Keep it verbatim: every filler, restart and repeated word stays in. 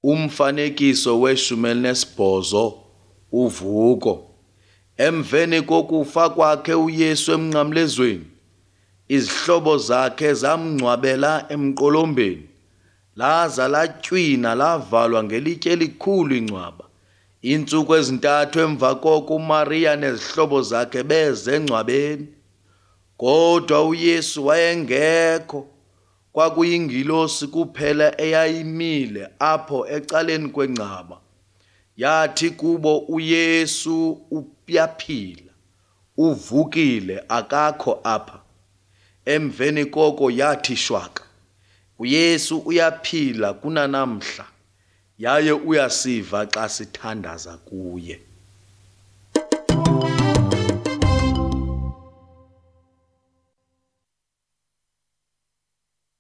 Umfanekiso weshumi elinesibhozo, uvuko. Emveni kokufa kwakhe uYesu emnqamlezweni, izihlobo zakhe zamngcwabela emqolombeni, laza latywina lavalwa ngelitye elikhulu ingcwaba. Iintsuku ezintathu emva koko uMariya nezihlobo zakhe beze engcwabeni, kodwa uYesu wayengekho. Kwakuyingilosi kuphela eyayimile apho ecaleni kwengcwaba. Yathi kubo, uYesu uyaphila, uvukile, akakho apha. Emveni koko yathi shwaka, uYesu uyaphila kunanamhla, yaye uyasiva xa sithandaza kuye.